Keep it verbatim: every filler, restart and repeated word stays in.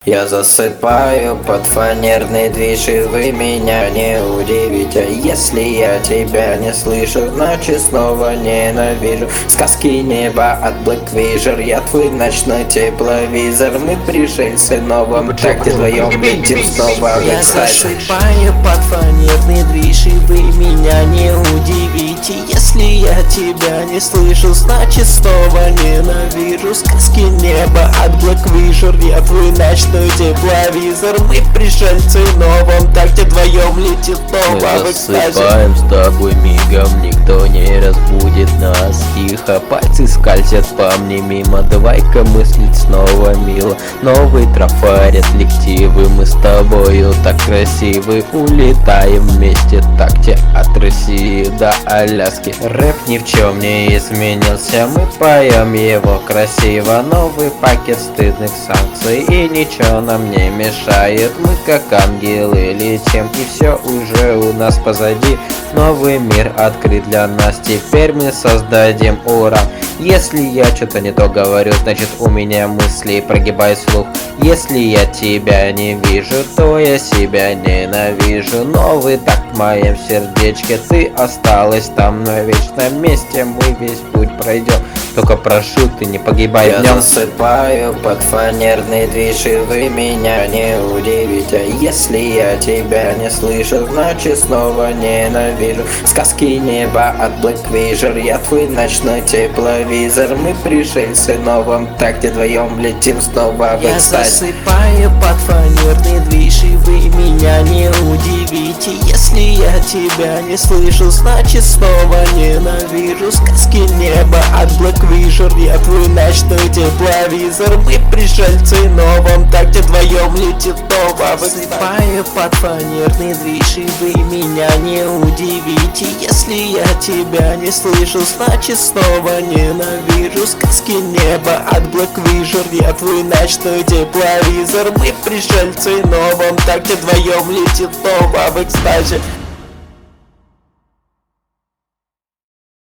Я засыпаю под фанерный движ, и вы меня не удивите. Если я тебя не слышу, значит снова ненавижу. Сказки неба от Black Vision, я твой ночной тепловизор. Мы пришельцы новом тракте, вдвоем летим снова в Я экстазе. засыпаю под фанерный движ, и вы меня не удивите. Если я тебя не слышу, значит снова ненавижу. Сказки неба от Black Vision, я твой ночной тепловизор. Мы пришельцы в новом такте, вдвоем летим снова в экстазе. Мы засыпаем с тобой мигом, никто не разбудит нас. Тихо, пальцы скользят по мне мимо, давай-ка мыслить снова мило. Новый трафарет лективы, мы с тобою так красивы. Улетаем вместе в такте от России до Аляски. Рэп ни в чем не изменился, мы поем его красиво. Новый пакет стыдных санкций, и ничего нам не мешает. Мы как ангелы летим, и все уже у нас позади. Новый мир открыт для нас, теперь мы создадим ура. Если я что-то не то говорю, значит у меня мысли прогибай слух. Если я тебя не вижу, то я себя ненавижу. Новый такт в моем сердечке, ты осталась там на вечном месте. Мы весь путь пройдем, только прошу, ты не погибай Я в нем. засыпаю под фанерный движ, и вы меня не удивите. Если я тебя не слышу, значит снова ненавижу. Сказки неба от Black Vision, я твой ночной тепловизор. Мы пришельцы в новом такте, вдвоем летим снова в Я экстазе. засыпаю под фанерный движ, и вы меня не удивите. Если я тебя не слышу, значит снова ненавижу. Сказки неба от Black Vision, я твой ночной тепловизор. Мы пришельцы в новом такте, вдвоем летим снова в экстазе. Засыпаю под фанерный движ, и вы меня не удивите. Если я тебя не слышу, значит снова ненавижу. Сказки неба от Black Vision, я твой ночной тепловизор. Мы пришельцы в новом такте, вдвоем летим снова в экстазе.